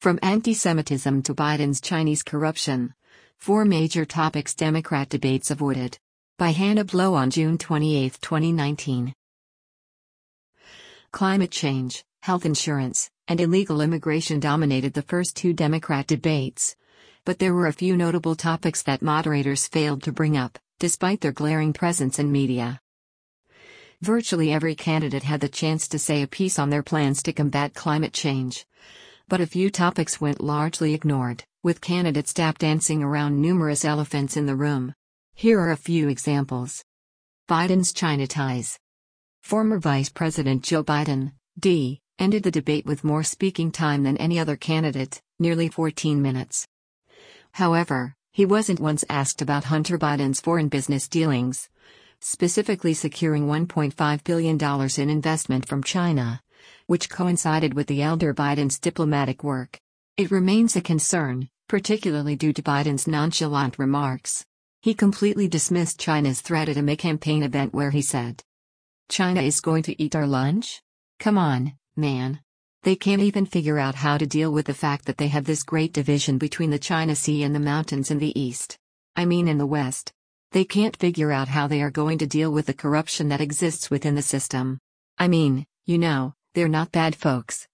From anti-Semitism to Biden's Chinese corruption. 4 major topics Democrat debates avoided. By Hannah Blow on June 28, 2019. Climate change, health insurance, and illegal immigration dominated the first 2 Democrat debates. But there were a few notable topics that moderators failed to bring up, despite their glaring presence in media. Virtually every candidate had the chance to say a piece on their plans to combat climate change. But a few topics went largely ignored, with candidates tap dancing around numerous elephants in the room. Here are a few examples. Biden's China ties. Former Vice President Joe Biden, D., ended the debate with more speaking time than any other candidate, nearly 14 minutes. However, he wasn't once asked about Hunter Biden's foreign business dealings, specifically securing $1.5 billion in investment from China, which coincided with the elder Biden's diplomatic work. It remains a concern, particularly due to Biden's nonchalant remarks. He completely dismissed China's threat at a campaign event where he said, "China is going to eat our lunch? Come on, man. They can't even figure out how to deal with the fact that they have this great division between the China Sea and the mountains in the east. I mean in the west. They can't figure out how they are going to deal with the corruption that exists within the system. I mean, they're not bad folks.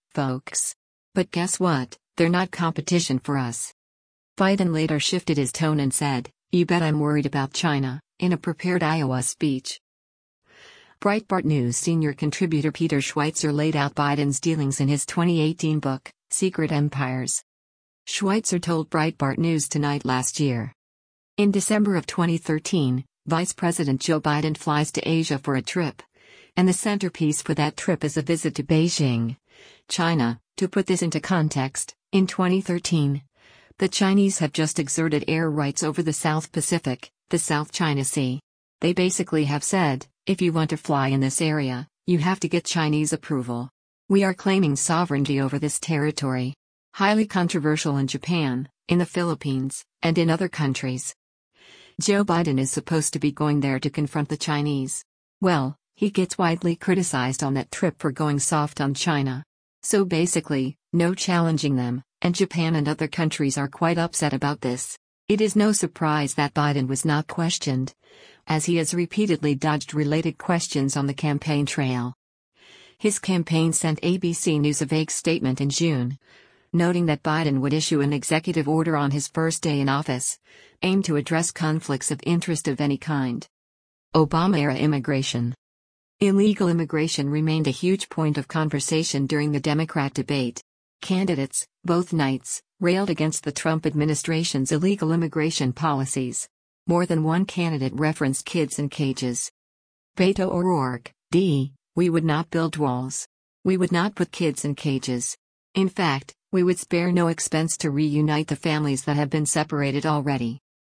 But guess what? They're not competition for us." Biden later shifted his tone and said, "You bet I'm worried about China," in a prepared Iowa speech. Breitbart News senior contributor Peter Schweizer laid out Biden's dealings in his 2018 book, Secret Empires. Schweizer told Breitbart News Tonight last year. In December of 2013, Vice President Joe Biden flies to Asia for a trip. And the centerpiece for that trip is a visit to Beijing, China. To put this into context, in 2013, the Chinese have just exerted air rights over the South Pacific, the South China Sea. They basically have said, if you want to fly in this area, you have to get Chinese approval. We are claiming sovereignty over this territory. Highly controversial in Japan, in the Philippines, and in other countries. Joe Biden is supposed to be going there to confront the Chinese. Well, he gets widely criticized on that trip for going soft on China. So basically, no challenging them, and Japan and other countries are quite upset about this. It is no surprise that Biden was not questioned, as he has repeatedly dodged related questions on the campaign trail. His campaign sent ABC News a vague statement in June, noting that Biden would issue an executive order on his first day in office, aimed to address conflicts of interest of any kind. Obama-era immigration. Illegal immigration remained a huge point of conversation during the Democrat debate. Candidates, both nights, railed against the Trump administration's illegal immigration policies. More than one candidate referenced kids in cages. Beto O'Rourke, D., "We would not build walls. We would not put kids in cages. In fact, we would spare no expense to reunite the families that have been separated already."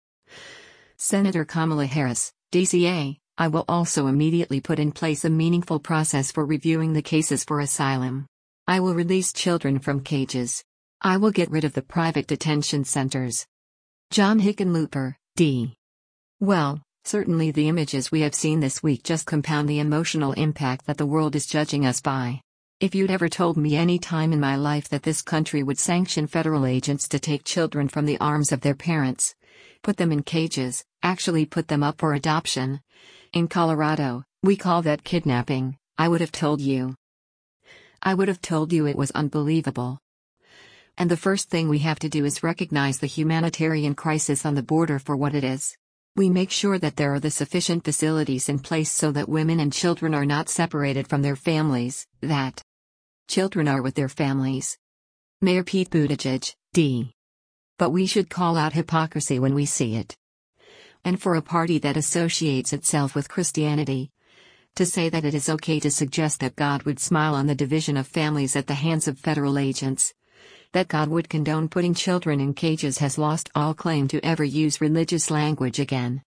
Senator Kamala Harris, DCA, "I will also immediately put in place a meaningful process for reviewing the cases for asylum. I will release children from cages. I will get rid of the private detention centers." John Hickenlooper, D. "Well, certainly the images we have seen this week just compound the emotional impact that the world is judging us by. If you'd ever told me any time in my life that this country would sanction federal agents to take children from the arms of their parents, put them in cages, actually put them up for adoption. In Colorado, we call that kidnapping, I would have told you. I would have told you it was unbelievable. And the first thing we have to do is recognize the humanitarian crisis on the border for what it is. We make sure that there are the sufficient facilities in place so that women and children are not separated from their families, that children are with their families." Mayor Pete Buttigieg, D. "But we should call out hypocrisy when we see it. And for a party that associates itself with Christianity, to say that it is okay to suggest that God would smile on the division of families at the hands of federal agents, that God would condone putting children in cages has lost all claim to ever use religious language again."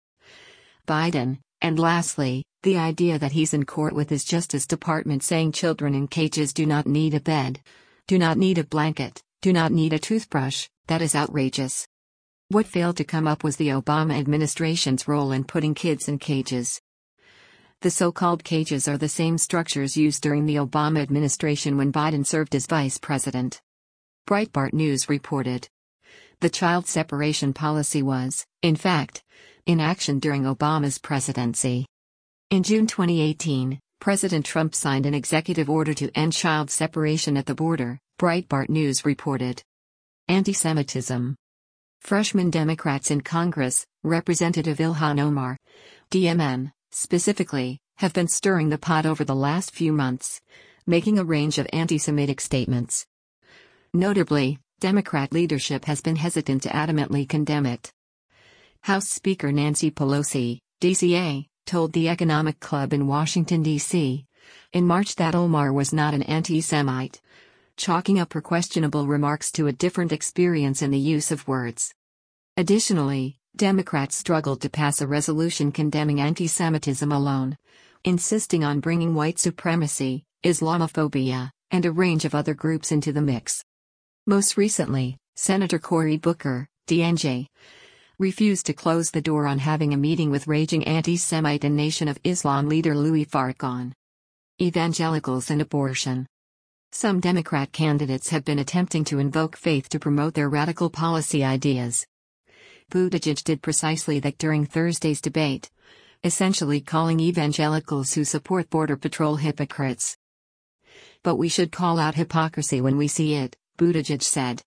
Biden, and lastly, the idea that he's in court with his Justice Department saying children in cages do not need a bed, do not need a blanket, do not need a toothbrush, that is outrageous. What failed to come up was the Obama administration's role in putting kids in cages. The so-called cages are the same structures used during the Obama administration when Biden served as vice president. Breitbart News reported. The child separation policy was, in fact, in action during Obama's presidency. In June 2018, President Trump signed an executive order to end child separation at the border, Breitbart News reported. Anti-Semitism. Freshman Democrats in Congress, Representative Ilhan Omar, DMN, specifically, have been stirring the pot over the last few months, making a range of anti-Semitic statements. Notably, Democrat leadership has been hesitant to adamantly condemn it. House Speaker Nancy Pelosi, DCA, told the Economic Club in Washington, D.C., in March that Omar was not an anti-Semite, chalking up her questionable remarks to a different experience in the use of words. Additionally, Democrats struggled to pass a resolution condemning anti-Semitism alone, insisting on bringing white supremacy, Islamophobia, and a range of other groups into the mix. Most recently, Senator Cory Booker, DNJ, refused to close the door on having a meeting with raging anti-Semite and Nation of Islam leader Louis Farrakhan. Evangelicals and abortion. Some Democrat candidates have been attempting to invoke faith to promote their radical policy ideas. Buttigieg did precisely that during Thursday's debate, essentially calling evangelicals who support Border Patrol hypocrites. But we should call out hypocrisy when we see it, Buttigieg said.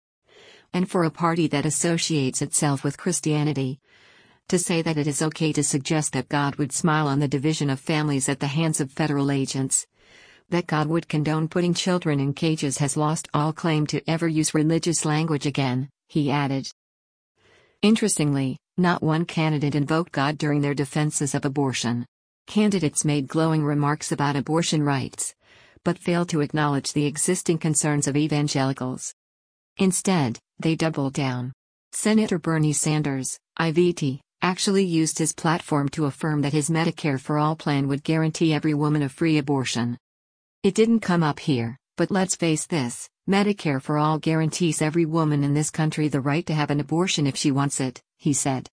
And for a party that associates itself with Christianity, to say that it is okay to suggest that God would smile on the division of families at the hands of federal agents, that God would condone putting children in cages has lost all claim to ever use religious language again, he added. Interestingly, not one candidate invoked God during their defenses of abortion. Candidates made glowing remarks about abortion rights, but failed to acknowledge the existing concerns of evangelicals. Instead, they doubled down. Senator Bernie Sanders, IVT, actually used his platform to affirm that his Medicare for All plan would guarantee every woman a free abortion. It didn't come up here, but let's face this, Medicare for All guarantees every woman in this country the right to have an abortion if she wants it, he said.